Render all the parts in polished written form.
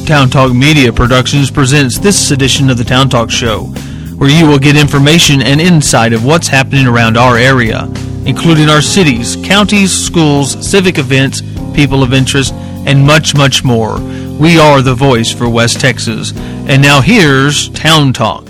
Town Talk Media Productions presents this edition of the Town Talk Show, where you will get information and insight of what's happening around our area, including our cities, counties, schools, civic events, people of interest, and much, much more. We are the voice for West Texas. And now here's Town Talk.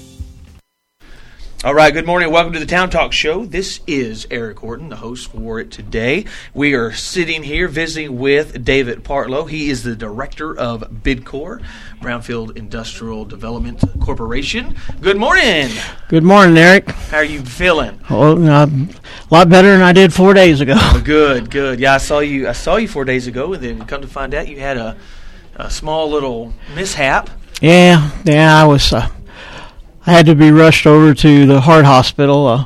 All right, good morning. Welcome to the Town Talk Show. This is Eric Horton, the host for it today. We are sitting here visiting with David Partlow. He is the director of BidCorp, Brownfield Industrial Development Corporation. Good morning. Good morning, Eric. How are you feeling? Oh, a lot better than I did 4 days ago. Oh, good. Yeah, I saw you 4 days ago, and then come to find out you had a small little mishap. Yeah, I was. I had to be rushed over to the heart hospital.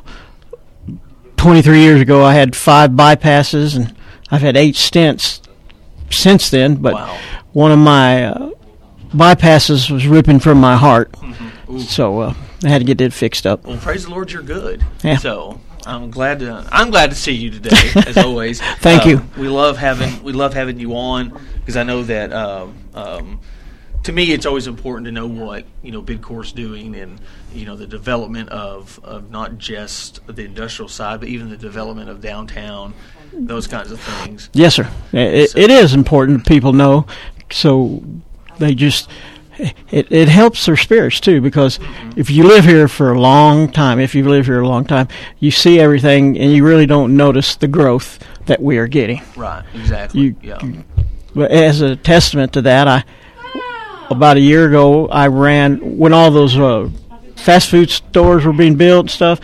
23 years ago, I had 5 bypasses, and I've had 8 stents since then. But wow. One of my bypasses was ripping from my heart, so I had to get it fixed up. Well, praise the Lord, you're good. Yeah. So I'm glad to see you today, as always. Thank you. We love having you on because I know that. To me, it's always important to know what BidCorp's doing, and the development of not just the industrial side, but even the development of downtown, those kinds of things. Yes, sir. It is important people know, so they just it helps their spirits too. Because if you live here for a long time, you see everything, and you really don't notice the growth that we are getting. Right. Exactly. But as a testament to that, about a year ago, I ran, when all those fast food stores were being built and stuff,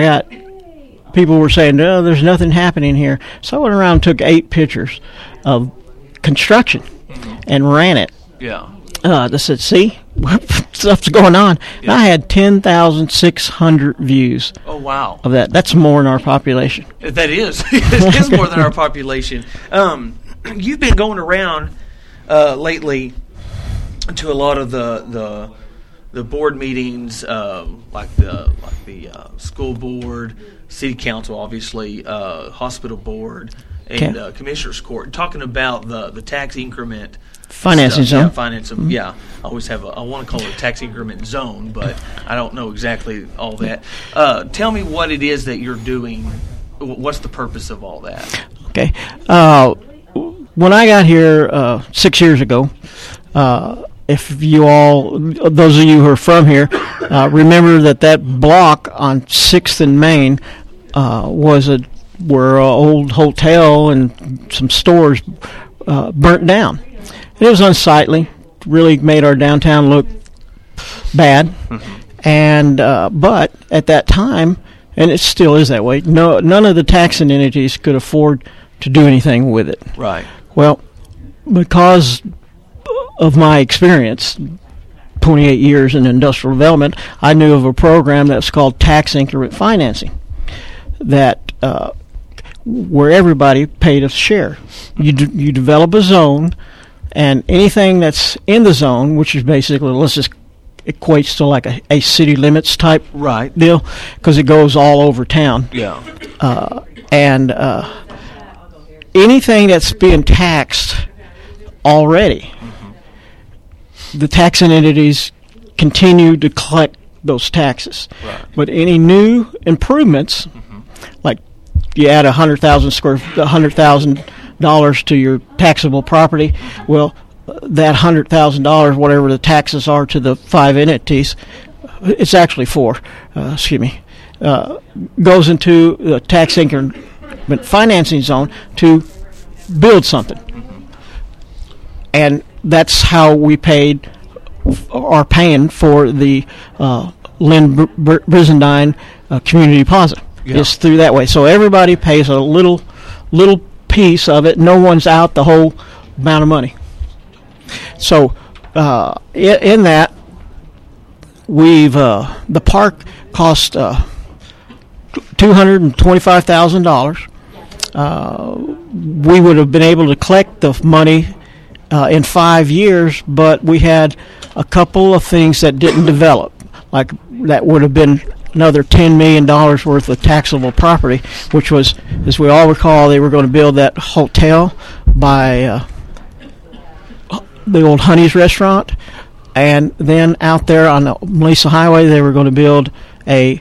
people were saying, no, there's nothing happening here. So I went around and took 8 pictures of construction and ran it. Yeah. They said, see, stuff's going on. Yeah. And I had 10,600 views. Oh, wow. Of that. That's more than our population. That is. It is more than our population. You've been going around lately to a lot of the board meetings, like the school board, city council, obviously, hospital board, and commissioners court, talking about the tax increment financing zone. Yeah, financing. Yeah, I want to call it a tax increment zone, but I don't know exactly all that. Tell me what it is that you're doing. What's the purpose of all that? Okay. When I got here 6 years ago. If you all, those of you who are from here, remember that block on 6th and Main were an old hotel and some stores burnt down. It was unsightly, really made our downtown look bad. And but at that time, and it still is that way, none of the taxing entities could afford to do anything with it. Right. Well, because of my experience, 28 years in industrial development, I knew of a program that's called tax increment financing, that where everybody paid a share. You develop a zone, and anything that's in the zone, which is basically, let's just equates to like a city limits type deal, because it goes all over town. Yeah. And anything that's being taxed already, the taxing entities continue to collect those taxes. Right. But any new improvements, like you add $100,000 to your taxable property, well, that $100,000, whatever the taxes are to the 5 entities, it's actually 4, goes into the tax increment financing zone to build something. And that's how we are paying for the Lynn Brizendine community deposit. Yeah. It's through that way. So everybody pays a little piece of it. No one's out the whole amount of money. So in that, we've the park cost $225,000. We would have been able to collect the money in 5 years, but we had a couple of things that didn't develop. Like that would have been another $10 million worth of taxable property, which was, as we all recall, they were going to build that hotel by the old Honey's restaurant, and then out there on the Melissa Highway, they were going to build a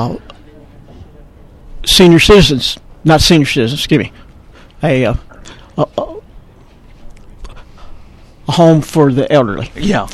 senior citizens, not senior citizens, excuse me, a home for the elderly. Yeah.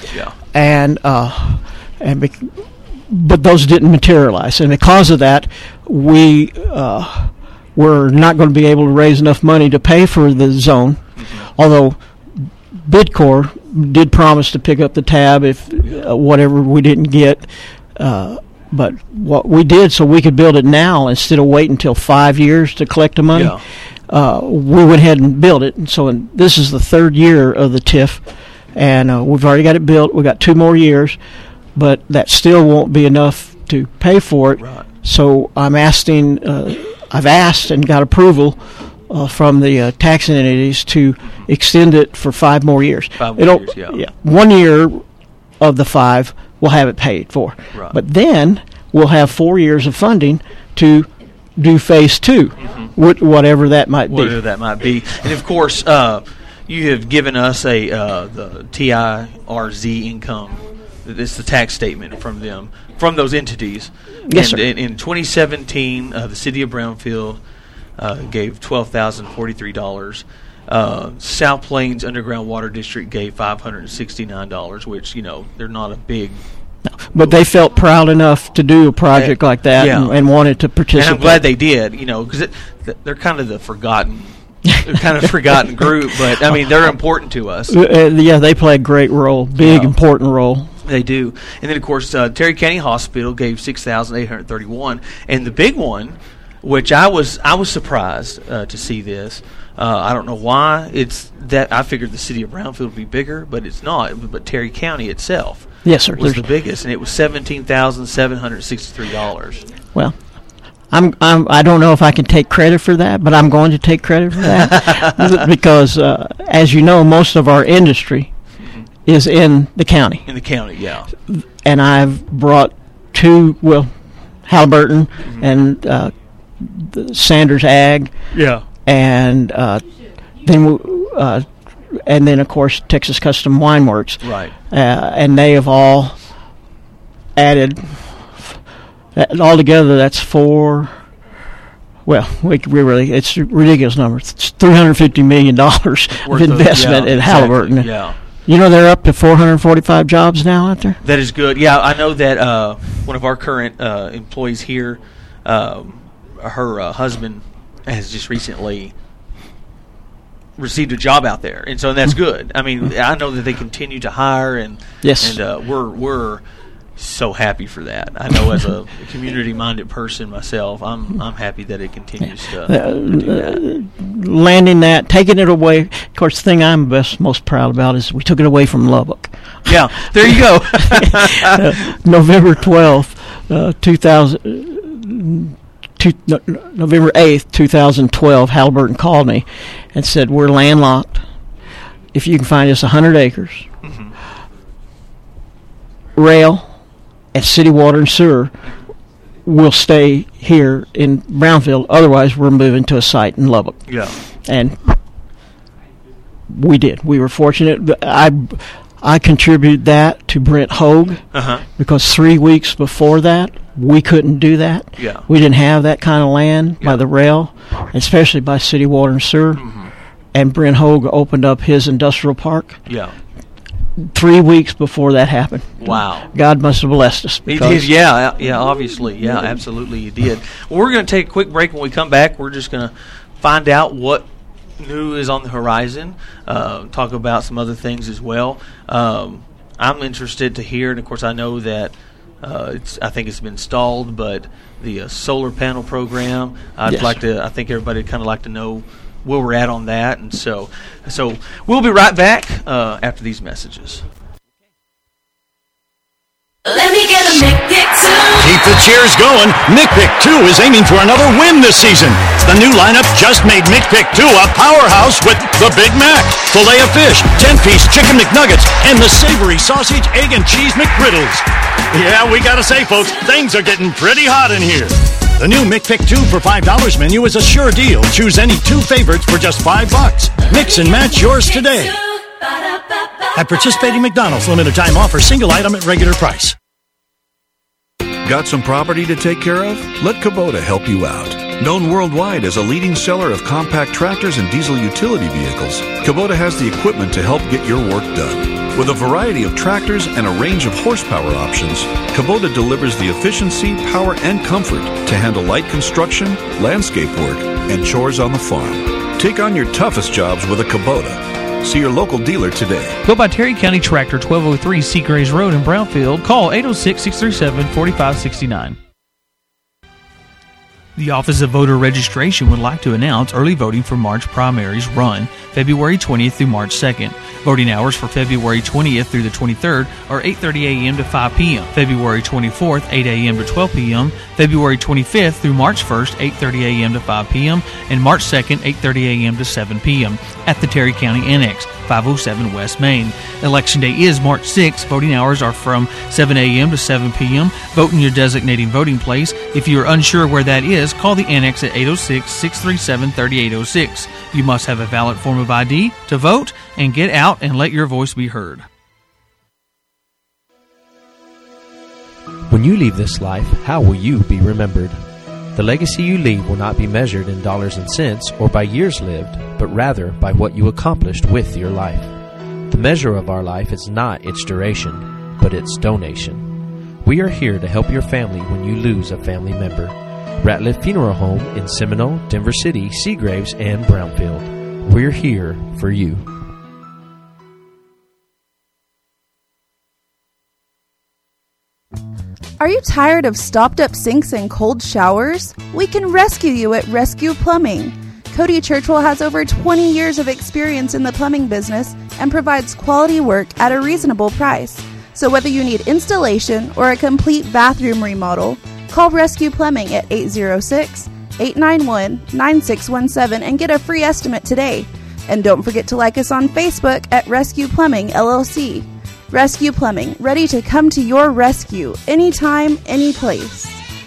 But those didn't materialize, and because of that, we were not going to be able to raise enough money to pay for the zone. Mm-hmm. Although BidCorp did promise to pick up the tab if whatever we didn't get. But what we did, so we could build it now instead of waiting until 5 years to collect the money, we went ahead and built it. And so this is the third year of the TIF, and we've already got it built. We've got 2 more years, but that still won't be enough to pay for it. Right. So I'm asking, I've asked and got approval from the taxing entities to extend it for 5 more years. 5 more years, yeah. 1 year of the 5 we'll have it paid for. Right. But then we'll have 4 years of funding to do phase 2, whatever that might be. Whatever that might be. And, of course, you have given us the TIRZ income. It's the tax statement from them, from those entities. Yes, sir. In 2017, the city of Brownfield gave $12,043. South Plains Underground Water District gave $569, which, they're not a big... No, but they felt proud enough to do a project like that and wanted to participate. And I'm glad they did, because they're kind of the forgotten group, but, they're important to us. They play a great role, important role. They do. And then, of course, Terry County Hospital gave $6,831. And the big one, which I was surprised to see this. I don't know why. It's that I figured the city of Brownfield would be bigger, but it's not. But Terry County itself was the biggest, and it was $17,763. Well, I don't know if I can take credit for that, but I'm going to take credit for that because, as you know, most of our industry is in the county. In the county, yeah. And I've brought 2, Halliburton and the Sanders Ag. Yeah. And then of course Texas Custom Wine Works. Right. And they have all added. Altogether, that's 4. Well, it's a ridiculous number. It's $350 million of investment in Halliburton. Exactly, yeah. They're up to 445 jobs now out there. That is good. Yeah, I know that one of our current employees here, her husband has just recently received a job out there, and so that's good. I know that they continue to hire, and yes, and we're so happy for that. I know as a community-minded person myself, I'm happy that it continues to do that. Landing that, taking it away. Of course, the thing I'm most proud about is we took it away from Lubbock. Yeah, there you go. November 12th, November 8th, 2012, Halliburton called me and said, we're landlocked. If you can find us 100 acres, rail, and city water and sewer, we'll stay here in Brownfield. Otherwise, we're moving to a site in Lubbock. Yeah. And we did. We were fortunate. I contributed that to Brent Hogue because 3 weeks before that, we couldn't do that. Yeah. We didn't have that kind of land by the rail, especially by city water and sewer. And Brent Hogue opened up his industrial park. Yeah. 3 weeks before that happened. Wow. God must have blessed us. He did, yeah, obviously. Yeah, absolutely he did. Well, we're going to take a quick break. When we come back, we're just going to find out what new is on the horizon, talk about some other things as well. I'm interested to hear, and of course I know that I think it's been stalled, but the solar panel program, I think everybody would kind of like to know where we're at on that, and so we'll be right back after these messages. Let me get a McPick 2. Keep the cheers going. McPick 2 is aiming for another win this season. The new lineup just made McPick 2 a powerhouse with the Big Mac, filet of fish, 10-piece chicken McNuggets, and the savory sausage, egg, and cheese McGriddles. Yeah, we gotta say, folks, things are getting pretty hot in here. The new McPick 2 for $5 menu is a sure deal. Choose any 2 favorites for just $5. Mix and match yours today. Ba-da-ba-ba. At participating McDonald's, limited time offer, single item at regular price. Got some property to take care of? Let Kubota help you out. Known worldwide as a leading seller of compact tractors and diesel utility vehicles, Kubota has the equipment to help get your work done. With a variety of tractors and a range of horsepower options, Kubota delivers the efficiency, power, and comfort to handle light construction, landscape work, and chores on the farm. Take on your toughest jobs with a Kubota. See your local dealer today. Go by Terry County Tractor, 1203 Seagraves Road in Brownfield. Call 806-637-4569. The Office of Voter Registration would like to announce early voting for March primaries run February 20th through March 2nd. Voting hours for February 20th through the 23rd are 8:30 a.m. to 5 p.m., February 24th, 8 a.m. to 12 p.m., February 25th through March 1st, 8:30 a.m. to 5 p.m., and March 2nd, 8:30 a.m. to 7 p.m. at the Terry County Annex, 507 West Main. Election Day is March 6th. Voting hours are from 7 a.m. to 7 p.m. Vote in your designating voting place. If you are unsure where that is, call the Annex at 806-637-3806. You must have a valid form of ID to vote, and get out and let your voice be heard. When you leave this life, how will you be remembered? The legacy you leave will not be measured in dollars and cents or by years lived, but rather by what you accomplished with your life. The measure of our life is not its duration, but its donation. We are here to help your family when you lose a family member. Ratliff Funeral Home in Seminole, Denver City, Seagraves, and Brownfield. We're here for you. Are you tired of stopped-up sinks and cold showers? We can rescue you at Rescue Plumbing. Cody Churchwell has over 20 years of experience in the plumbing business and provides quality work at a reasonable price. So whether you need installation or a complete bathroom remodel, call Rescue Plumbing at 806-891-9617 and get a free estimate today. And don't forget to like us on Facebook at Rescue Plumbing LLC. Rescue Plumbing, ready to come to your rescue anytime, any place.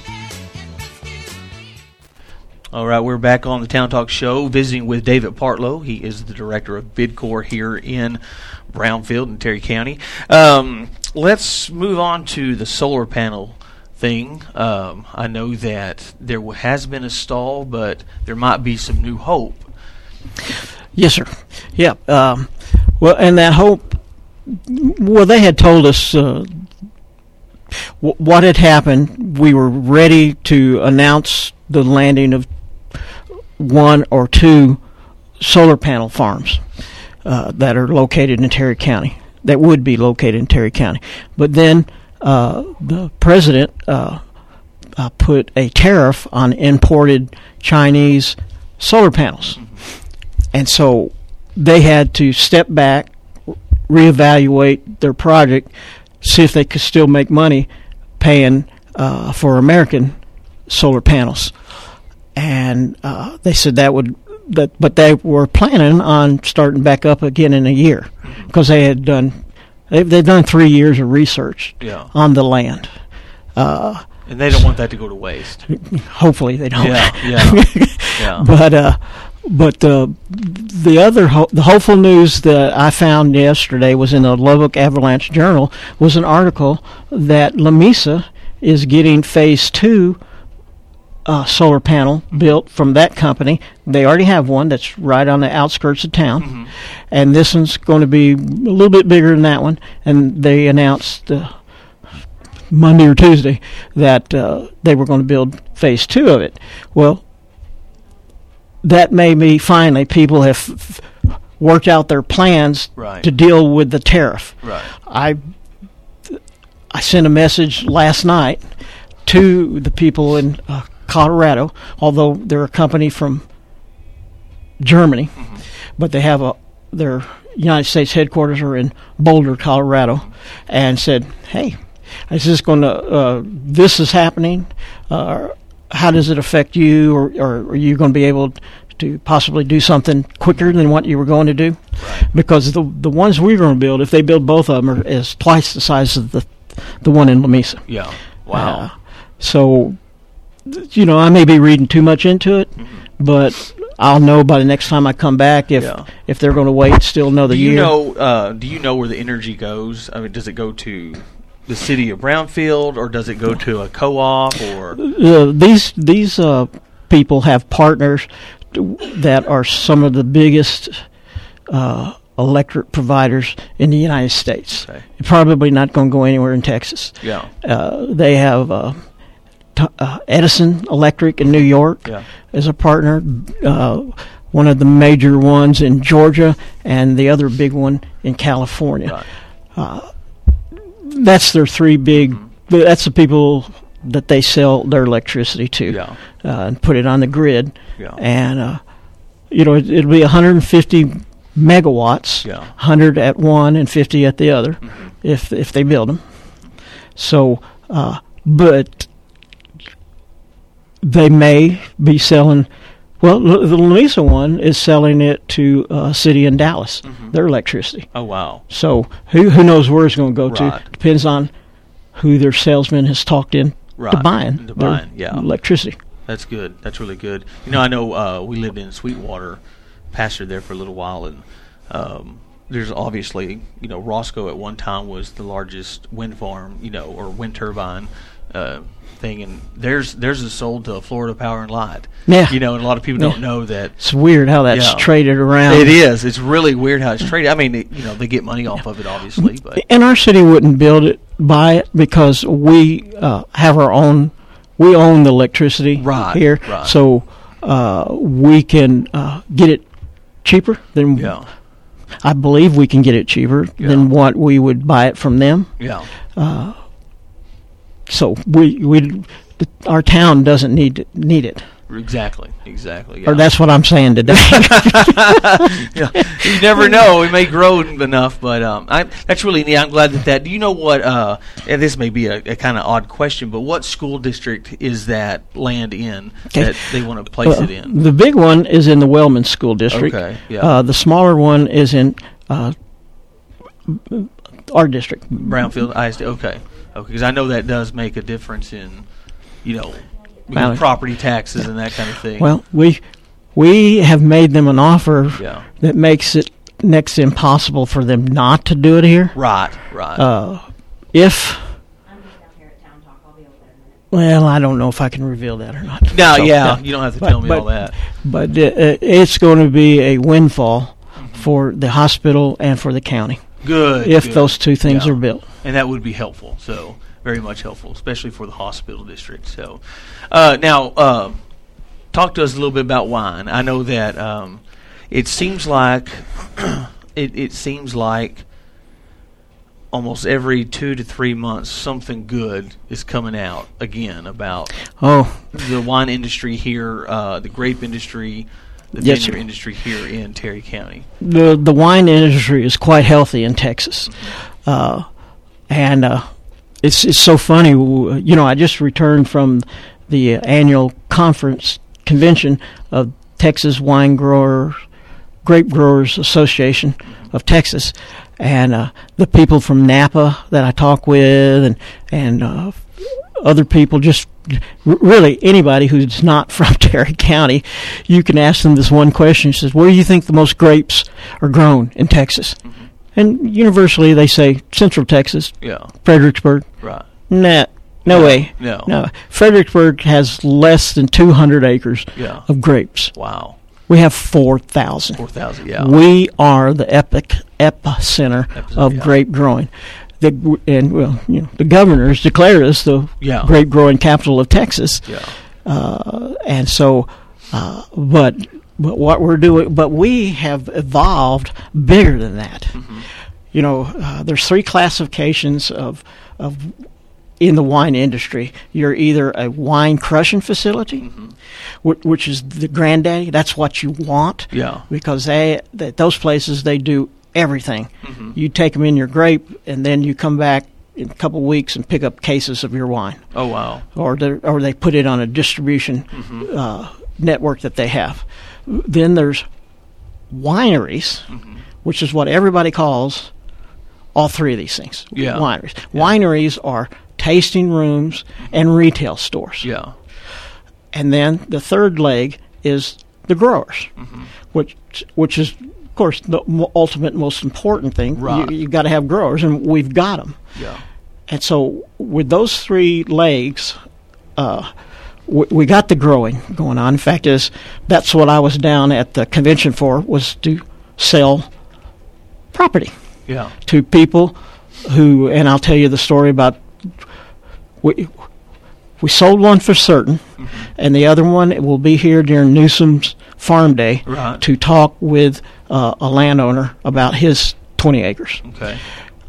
All right, we're back on the Town Talk Show, visiting with David Partlow. He is the director of BidCorps here in Brownfield in Terry County. Let's move on to the solar panel thing. I know that there has been a stall, but there might be some new hope. Yes, sir. Yeah. Well, and that hope, well, they had told us what had happened. We were ready to announce the landing of 1 or 2 solar panel farms that are located in Terry County, that would be located in Terry County. But then the president put a tariff on imported Chinese solar panels. And so they had to step back, reevaluate their project, see if they could still make money paying for American solar panels. And they said but they were planning on starting back up again in a year because they've done 3 years of research on the land. And they don't want that to go to waste. Hopefully they don't. Yeah. But the hopeful news that I found yesterday was in the Lubbock Avalanche Journal, was an article that Lamesa is getting phase 2 solar panel built from that company. They already have one that's right on the outskirts of town, and this one's going to be a little bit bigger than that one. And they announced Monday or Tuesday that they were going to build phase 2 of it. Well, that may be finally people have worked out their plans to deal with the tariff. Right. I sent a message last night to the people in Colorado, although they're a company from Germany, but they have their United States headquarters are in Boulder, Colorado, and said, "Hey, is this going to? This is happening. How does it affect you, or are you going to be able to possibly do something quicker than what you were going to do?" Right. Because the ones we're going to build, if they build both of them, is twice the size of the one in Lamesa. Yeah. Wow. So, I may be reading too much into it, but I'll know by the next time I come back if they're going to wait still another year. Do you know where the energy goes? I mean, does it go to the city of Brownfield, or does it go to a co-op? Or these people have partners that are some of the biggest electric providers in the United States. Okay. Probably not going to go anywhere in Texas. Yeah. They have Edison Electric in New York as a partner, one of the major ones in Georgia, and the other big one in California. Right. That's their three big. That's the people that they sell their electricity to, and put it on the grid. Yeah. And it'll be 150 megawatts, 100 at one and 50 at the other, if they build them. So, but they may be selling. Well, the Lamesa one is selling it to a city in Dallas, their electricity. Oh, wow. So who knows where it's going to go to. Depends on who their salesman has talked in to buying electricity. That's good. That's really good. I know we lived in Sweetwater, pastored there for a little while, and there's obviously, Roscoe at one time was the largest wind farm, or wind turbine thing, and theirs is sold to Florida Power and Light. Yeah. And a lot of people don't know that. It's weird how that's traded around. It is. It's really weird how it's traded. I mean, they get money off of it, obviously. But. And our city wouldn't buy it because we have our own. We own the electricity here, so we can get it cheaper than. Yeah. I believe we can get it cheaper than what we would buy it from them. Yeah. So our town doesn't need it. Exactly. Or that's what I'm saying today. You never know. It may grow enough, but that's really neat. I'm glad that. Do you know what? And this may be a kind of odd question, but what school district is that land in that they want to place it in? The big one is in the Wellman School District. Okay. Yeah. The smaller one is in our district, Brownfield ISD. Okay. Because I know that does make a difference in, property taxes and that kind of thing. Well, we have made them an offer that makes it next to impossible for them not to do it here. Right. If well, I don't know if I can reveal that or not. No, you don't have to tell me all that. But it's going to be a windfall for the hospital and for the county. Good. If those two things are built. And that would be helpful. So very much helpful, especially for the hospital district. So now, talk to us a little bit about wine. I know that it seems like it seems like almost every 2 to 3 months something good is coming out again about the wine industry here, the grape industry, the vineyard industry here in Terry County. The wine industry is quite healthy in Texas, and it's so funny. I just returned from the annual convention of Texas Grape Growers Association of Texas, and the people from Napa that I talk with, and other people, just really anybody who's not from Terry County, you can ask them this one question. It says, where do you think the most grapes are grown in Texas? And universally they say Central Texas, Fredericksburg. Right. No way. No. Fredericksburg has less than 200 acres of grapes. Wow. We have 4,000. 4,000, yeah. We are the epicenter of grape growing. The governor has declared us the grape growing capital of Texas. Yeah. And so, but what we're doing, but we have evolved bigger than that. There's 3 classifications of in the wine industry. You're either a wine crushing facility, which is the granddaddy. That's what you want. Yeah. Because those places, they do everything. You take them in your grape, and then you come back in a couple of weeks and pick up cases of your wine. Oh, wow. Or they put it on a distribution network that they have. Then there's wineries, which is what everybody calls all 3 of these things. Wineries. Wineries are tasting rooms and retail stores. Yeah. And then the third leg is the growers, which is, of course, the ultimate most important thing. Right. You got to have growers, and we've got them. Yeah. And so with those three legs, we got the growing going on. In fact, that's what I was down at the convention for, was to sell property to people who, and I'll tell you the story about, we sold one for certain, and the other one will be here during Newsom's Farm Day to talk with a landowner about his 20 acres. Okay.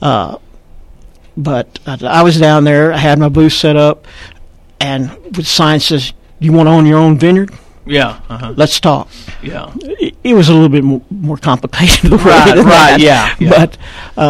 But I was down there, I had my booth set up, and the sign says, "You want to own your own vineyard? Yeah. Let's talk." Yeah. It was a little bit more complicated. Right. Yeah. But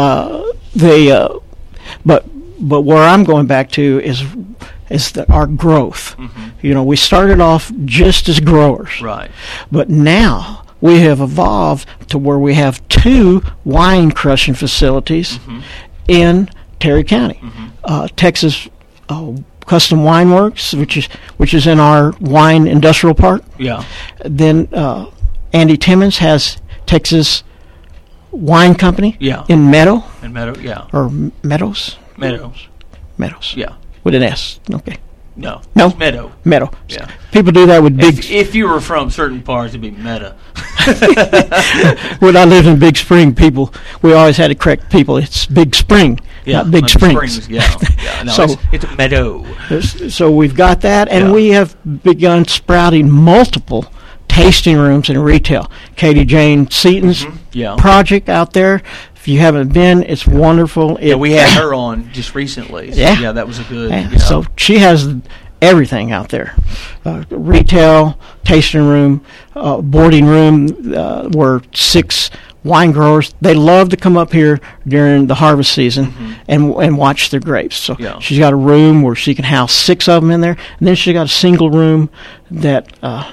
but where I'm going back to is our growth. You know, we started off just as growers. Right. But now we have evolved to where we have 2 wine crushing facilities in Terry County. Texas Custom Wine Works, which is in our wine industrial park. Yeah. Then Andy Timmons has Texas Wine Company. Yeah. In Meadow. In Meadow. Yeah. Or Meadows. Meadows. Yeah. With an S. Okay. No. No. Meadow. Meadow. Yeah. People do that with big. If you were from certain parts, it'd be Meta. When I lived in Big Spring, we always had to correct people. It's Big Spring, not Big Springs. Yeah. No, So it's a meadow. So we've got that, and we have begun sprouting multiple tasting rooms in retail. Katie Jane Seaton's project out there. If you haven't been, it's wonderful. Yeah, we had her on just recently. So yeah, that was a good. So she has everything out there: retail, tasting room, boarding room, where 6 wine growers, they love to come up here during the harvest season and watch their grapes. So she's got a room where she can house 6 of them in there, and then she's got a single room that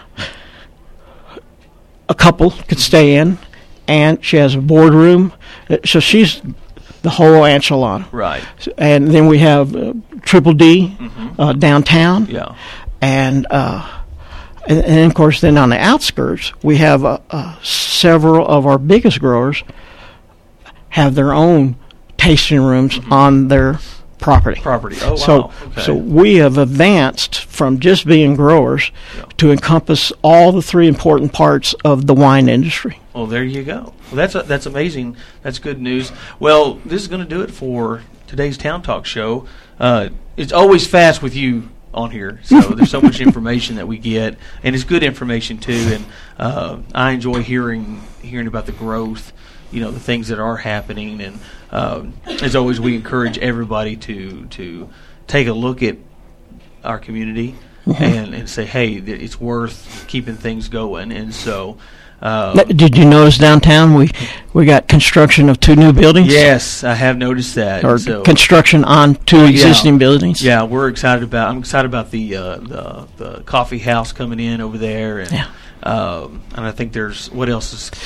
a couple could stay in, and she has a boardroom. So she's the whole enchilada. Right. And then we have Triple D downtown. Yeah. And of course, then on the outskirts, we have several of our biggest growers have their own tasting rooms on their property. Oh, wow. So we have advanced from just being growers to encompass all the 3 important parts of the wine industry. Well, there you go. Well, that's amazing. That's good news. Well, this is going to do it for today's Town Talk show. It's always fast with you on here, so there's so much information that we get, and it's good information too. And I enjoy hearing about the growth, the things that are happening. And as always, we encourage everybody to take a look at our community and say, hey, it's worth keeping things going. And so. Did you notice downtown we got construction of 2 new buildings? Yes, I have noticed that. Or construction on 2 existing buildings. Yeah, I'm excited about the coffee house coming in over there, and I think there's what else is.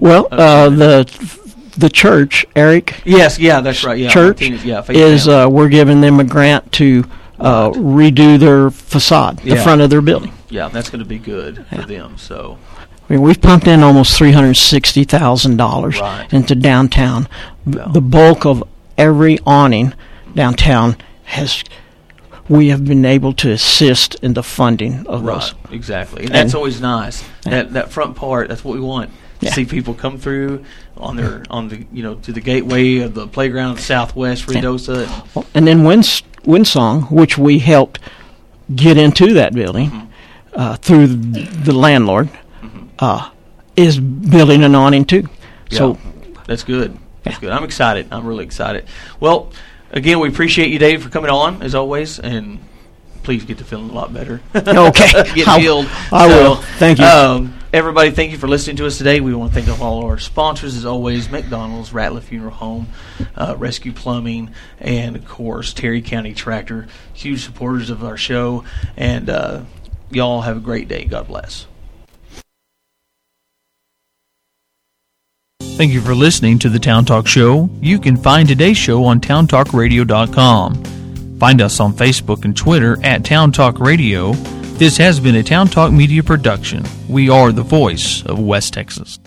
The church, Eric. Yes, that's right. Yeah, church is we're giving them a grant to redo their facade, the front of their building. Yeah, that's going to be good for them. So. I mean, we've pumped in almost $360,000 into downtown. The bulk of every awning downtown we have been able to assist in the funding of those. Exactly, and that's always nice. That front part, that's what we want. To see people come through on the to the gateway of the playground of Southwest Ruidosa. And then Windsong, which we helped get into that building through the landlord. Is building an awning too. So that's good. That's good. I'm excited. I'm really excited. Well, again, we appreciate you, Dave, for coming on as always, and please get to feeling a lot better. Okay, get healed. I will. Thank you, everybody. Thank you for listening to us today. We want to thank all our sponsors as always: McDonald's, Rattler Funeral Home, Rescue Plumbing, and of course Terry County Tractor. Huge supporters of our show, and y'all have a great day. God bless. Thank you for listening to the Town Talk Show. You can find today's show on towntalkradio.com. Find us on Facebook and Twitter at Town Talk Radio. This has been a Town Talk Media production. We are the voice of West Texas.